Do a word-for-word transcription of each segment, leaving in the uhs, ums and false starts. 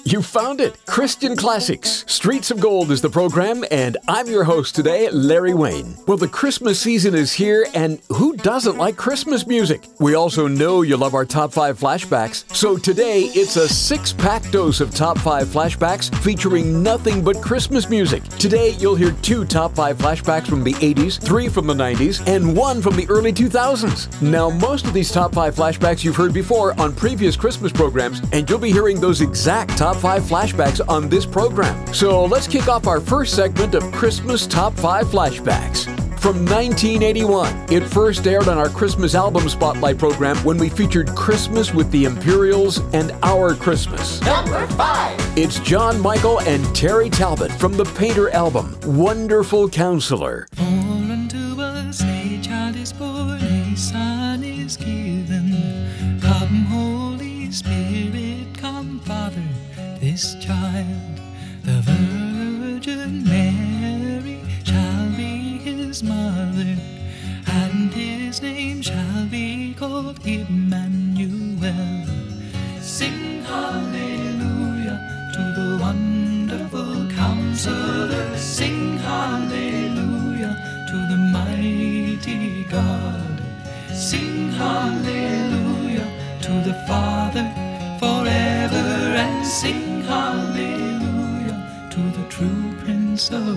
You found it! Christian Classics. Streets of Gold is the program, and I'm your host today, Larry Wayne. Well, the Christmas season is here, and who doesn't like Christmas music? We also know you love our Top five Flashbacks, so today it's a six-pack dose of Top five Flashbacks featuring nothing but Christmas music. Today, you'll hear two Top five Flashbacks from the eighties, three from the nineties, and one from the early two thousands. Now, most of these Top five Flashbacks you've heard before on previous Christmas programs, and you'll be hearing those exact Top five Flashbacks on this program. So let's kick off our first segment of Christmas Top five Flashbacks. From nineteen eighty-one, it first aired on our Christmas Album Spotlight program when we featured Christmas with the Imperials and Our Christmas. Number five. It's John Michael and Terry Talbot from the Painter album, Wonderful Counselor. For unto us a child is born, a son is given. Come, Holy Spirit, come, Father, this child, the Virgin Mary, shall be his mother, and his name shall be called Emmanuel. Sing hallelujah to the wonderful Counselor. Sing hallelujah to the mighty God. Sing hallelujah to the Father forever, and sing hallelujah to the true Prince of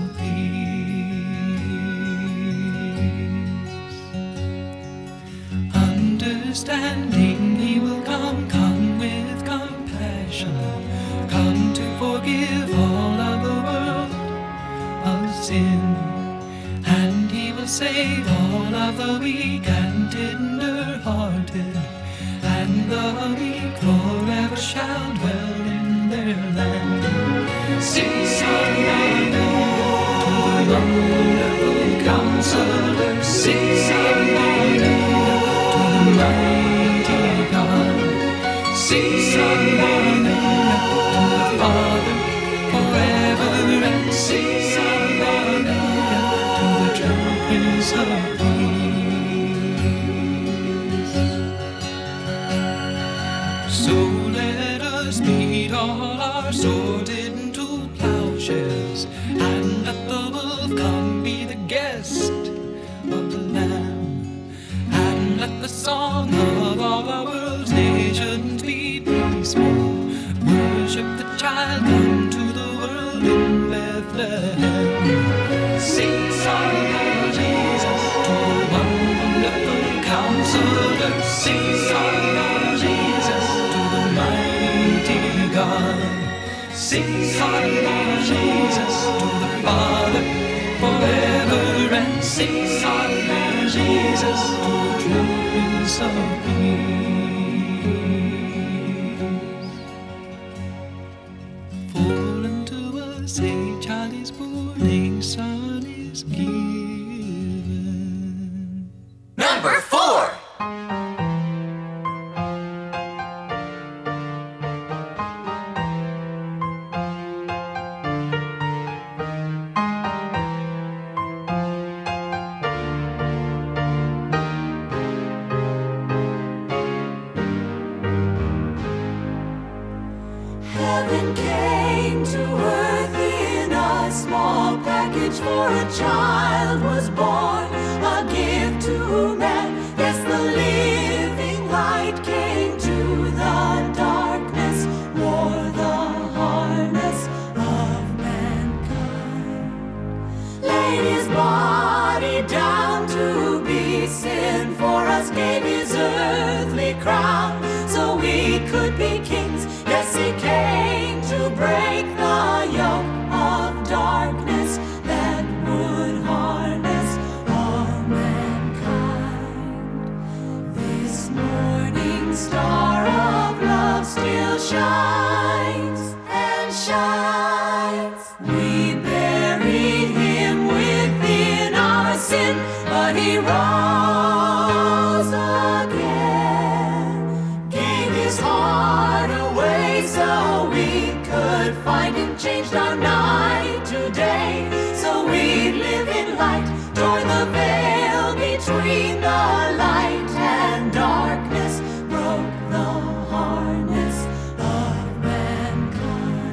Peace. Understanding he will come, come with compassion, come to forgive all of the world of sin, and he will save all of the weak and tender-hearted, and the meek forever shall dwell in their land. Sing hallelujah to the wonderful Counselor. Sing hallelujah to the mighty God. Sing hallelujah to the Father forever, and sing hallelujah to the true Prince of Peace. So let us beat all our swords into plowshares, and let the wolf come be the guest of the Lamb, and let the song of all our world's nations be peaceful. Worship the child come to the world in Bethlehem. Sing hallelujah Jesus to the wonderful Counselor. Sing hallelujah Jesus to the mighty God. Sing hallelujah Jesus to the Father forever, and sing hallelujah Jesus to the true Prince of Peace. For unto us a child is born, a son is given. Number four. Heaven came to earth in a small package, for a child was born, a gift to man. Yes, the living light came to the darkness, wore the harness of mankind, laid his body down to be sin for us, gave his earthly crown so we could be kings. Yes, he came to break the yoke of darkness that would harness all mankind. This morning star of love still shines and shines. We buried him within our sin, but he rose again, gave his heart away so we could find him, changed our night to day, so we live in light, tore the veil between the light and darkness, broke the harness of mankind.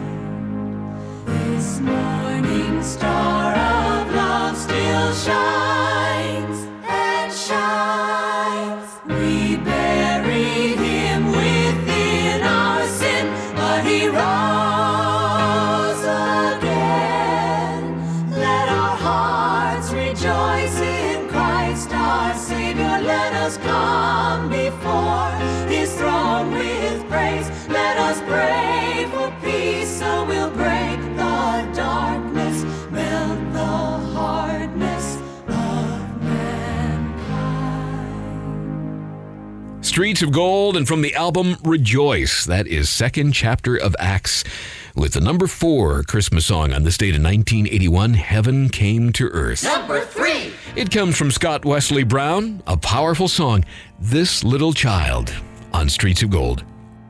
Streets of Gold, and from the album Rejoice. That is second chapter of Acts, with the number four Christmas song on this date in nineteen eighty-one, Heaven Came to Earth. Number three. It comes from Scott Wesley Brown, a powerful song, This Little Child, on Streets of Gold.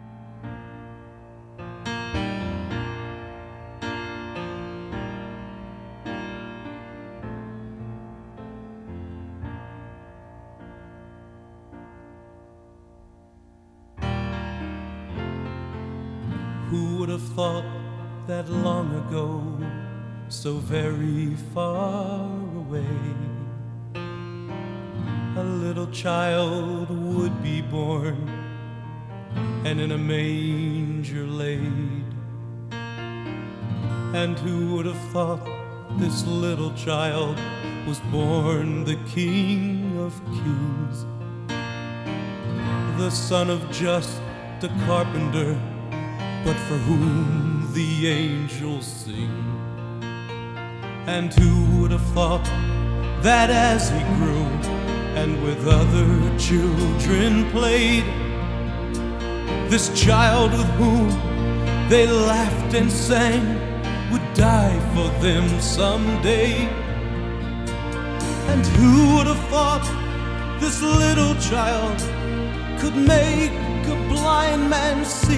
Who would have thought that long ago, so very far away, a little child would be born and in a manger laid? And who would have thought this little child was born the King of Kings, the son of just a carpenter, but for whom the angels sing? And who would have thought that as he grew and with other children played, this child with whom they laughed and sang would die for them someday? And who would have thought this little child could make a blind man see,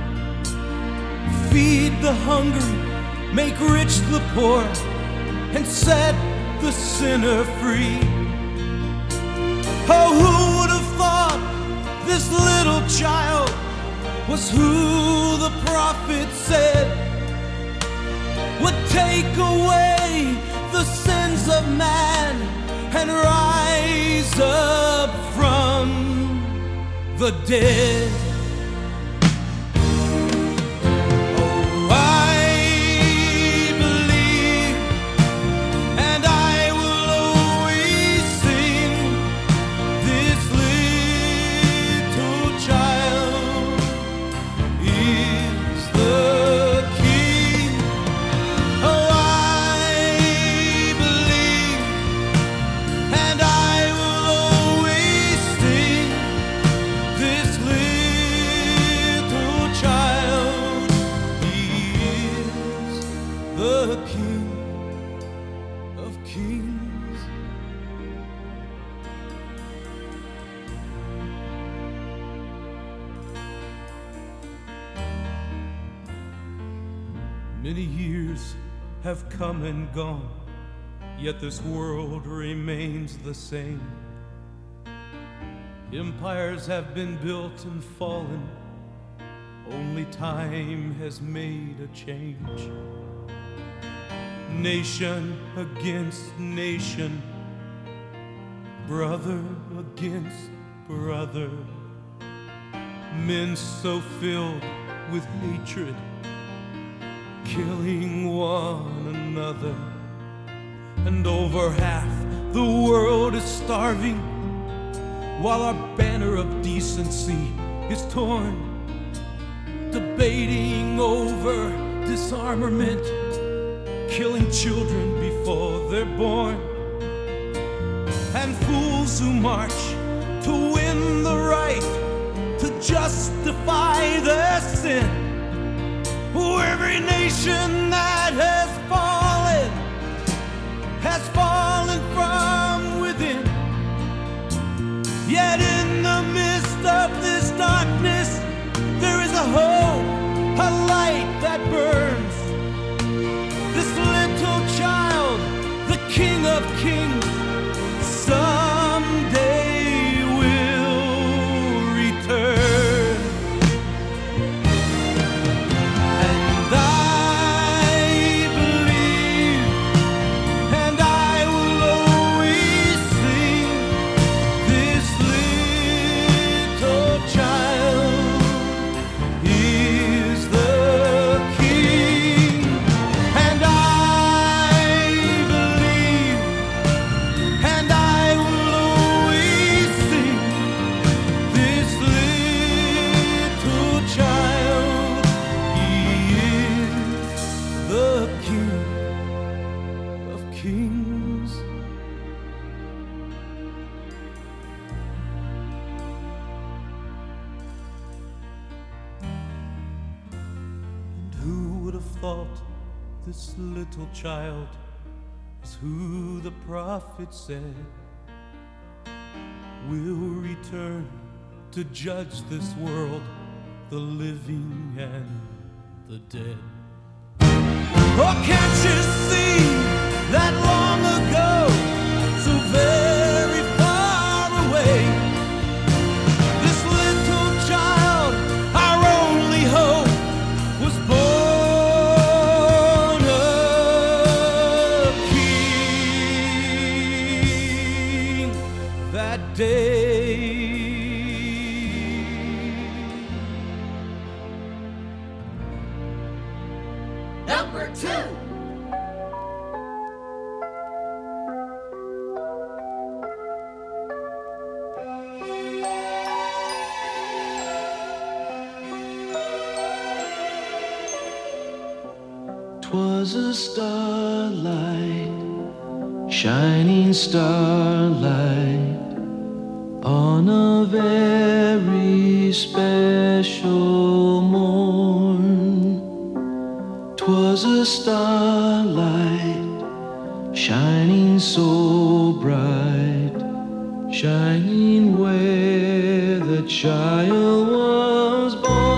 feed the hungry, make rich the poor, and set the sinner free? Oh, who would have thought this little child was who the prophet said would take away the sins of man and rise up from the dead? Many years have come and gone, yet this world remains the same. Empires have been built and fallen, only time has made a change. Nation against nation, brother against brother, men so filled with hatred, killing one another. And over half the world is starving, while our banner of decency is torn, debating over disarmament, killing children before they're born. And fools who march to win the right to justify their sin. Oh, every nation that has fallen has fallen from within. Yet in the midst of this darkness, there is a hope, a light that burns. This little child, the King of Kings, someday will return. 'Cause thought this little child is who the prophet said will return to judge this world, the living and the dead. Oh, can't you see that long ago, so very far away, this little child, our only hope, was born a king that day. Number two. Twas a starlight, shining starlight, on a very special morn. 'Twas a starlight, shining so bright, shining where the child was born.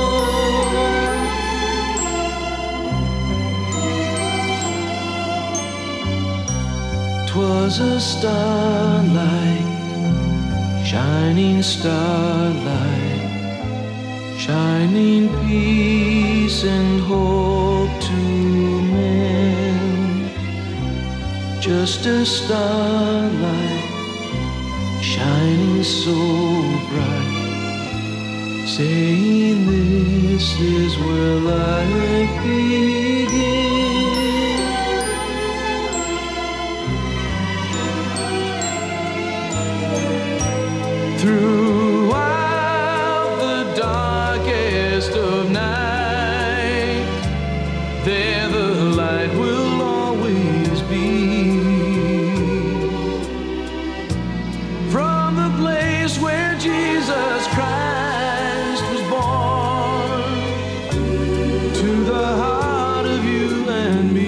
'Twas a starlight, shining starlight, shining peace and hope to men. Just a starlight, shining so bright, saying this is where life begins. Throughout the darkest of night, there the light will always be. From the place where Jesus Christ was born, to the heart of you and me.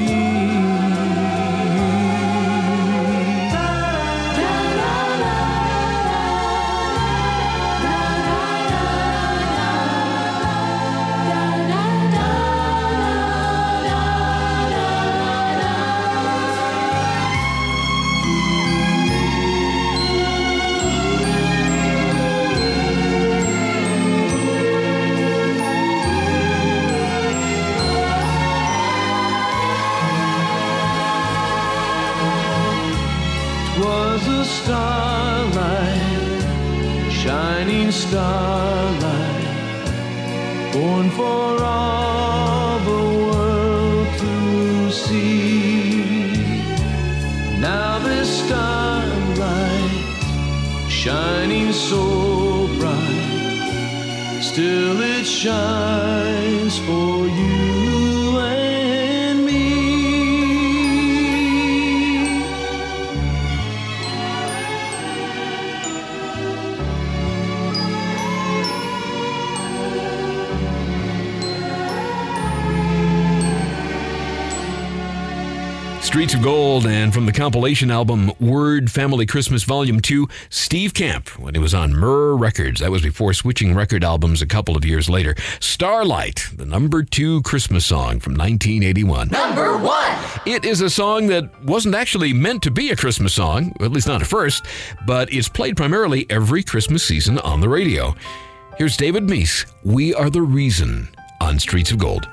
Was a starlight, shining starlight, born for all the world to see. Now this starlight, shining so bright, still it shines for you and me. Streets of Gold, and from the compilation album Word Family Christmas Volume two, Steve Camp, when he was on Myrrh Records. That was before switching record albums a couple of years later. Starlight, the number two Christmas song from nineteen eighty-one. Number one. It is a song that wasn't actually meant to be a Christmas song, at least not at first, but it's played primarily every Christmas season on the radio. Here's David Meese, We Are the Reason, on Streets of Gold.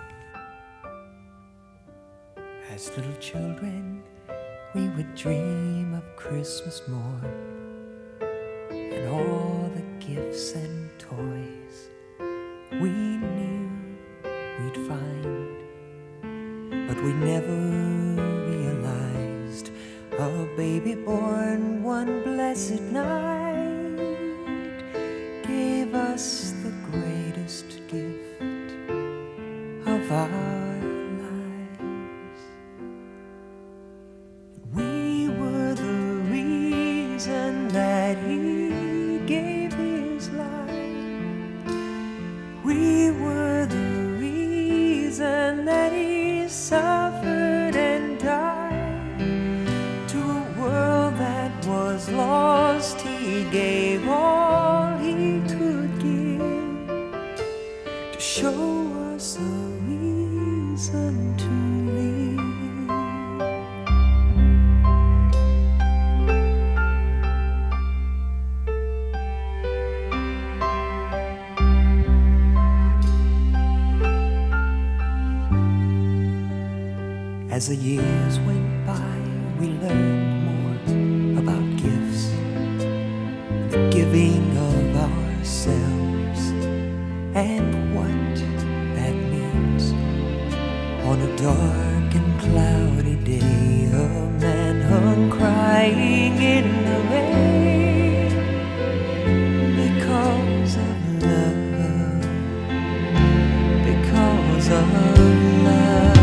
As little children, we would dream of Christmas morn and all the gifts and toys we knew we'd find. But we never realized a baby born one blessed night gave us the greatest gift of our that he gave his life. We were the reason that he us a reason to live. As the years went by, we learned more about gifts, the giving of ourselves, and what that means. On a dark and cloudy day, a man hung crying in the rain because of love, because of love.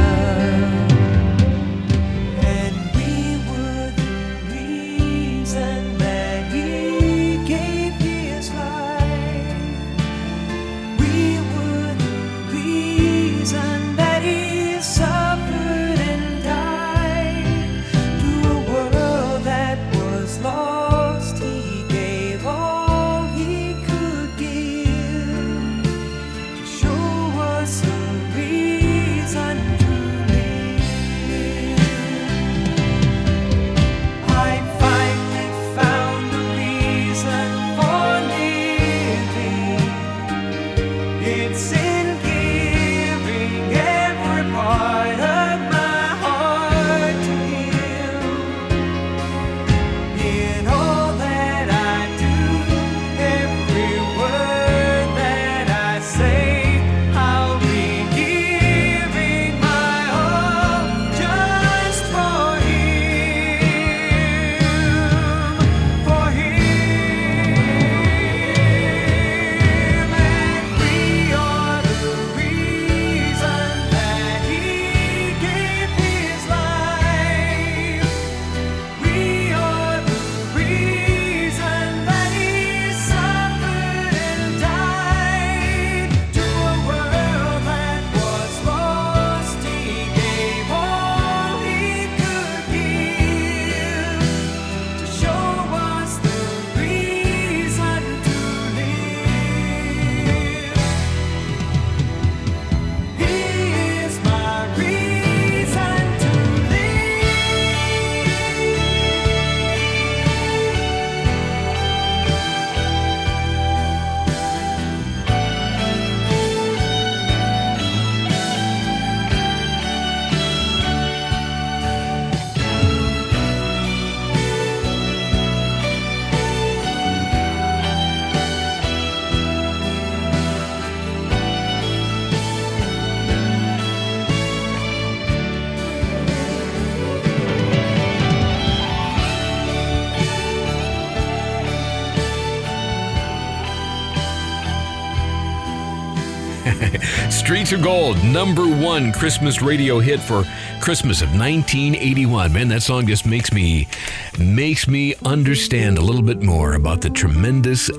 Streets of Gold, number one Christmas radio hit for Christmas of nineteen eighty-one. Man, that song just makes me makes me understand a little bit more about the tremendous,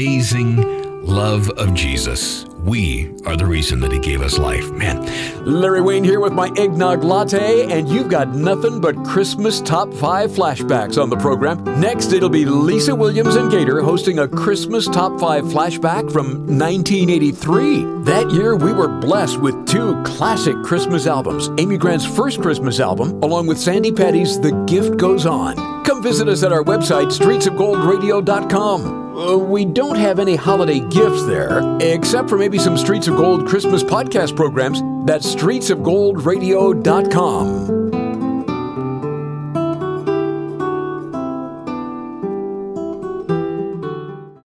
amazing love of Jesus. We are the reason that he gave us life. Man, Larry Wayne here with my eggnog latte, and you've got nothing but Christmas top five flashbacks on the program. Next, it'll be Lisa Williams and Gator hosting a Christmas top five flashback from nineteen eighty-three. That year, we were blessed with two classic Christmas albums. Amy Grant's first Christmas album, along with Sandy Petty's The Gift Goes On. Come visit us at our website, streets of gold radio dot com. Uh, we don't have any holiday gifts there, except for maybe some Streets of Gold Christmas podcast programs. That's streets of gold radio dot com.